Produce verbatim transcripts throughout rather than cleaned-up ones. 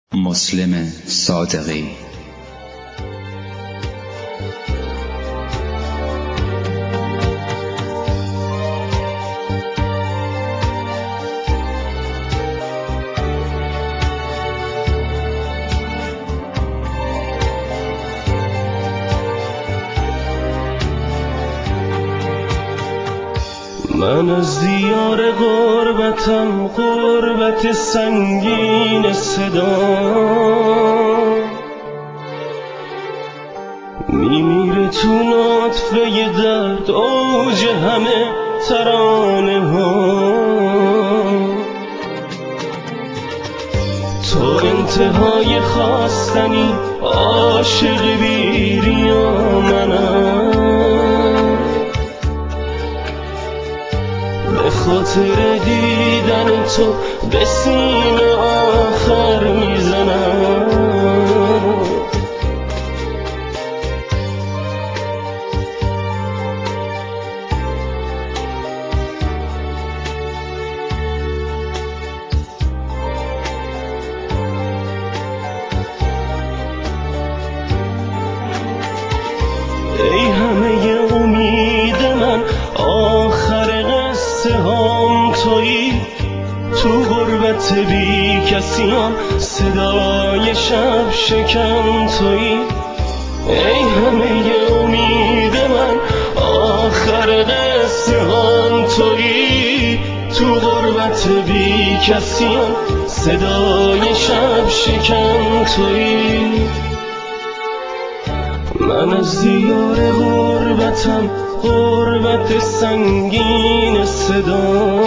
مسلم صادقی. من از دیار غربتم، غربت سنگین صدا میمیره تو نطفه درد، اوج همه ترانه ها. تو انتهای خواستنی، عاشق بیریا منم، به خاطر دیدن تو به سینه آخر میزنم. ای همه امید من، آخر قصه هم تویی، تو غربت بی کسیام صدای شب شکن تویی. ای همه امید من، آخر قصه هم تویی، تو غربت بی کسیام صدای شب شکن تویی. من از دیار غربتم، غربت سنگین صدا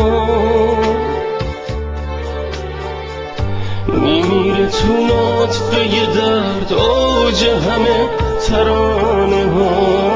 میمیره تو نطفه درد، اوج همه ترانه ها.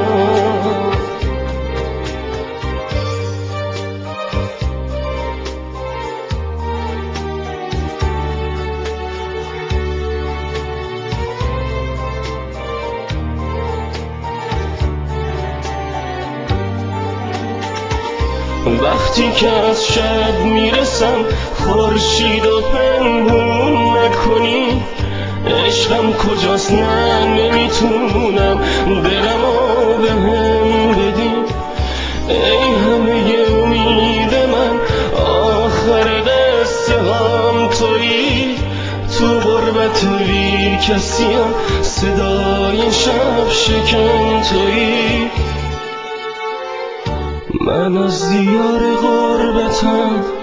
وقتی که از شب میرسم، خورشید و پنهون نکنی، عشقم کجاست من نمیتونم دلمو بهم بدی. ای همه امید من، آخر قصه هم تویی، تو غربت بی کسیم صدای شب شکن تویی. من از دیار غربتم،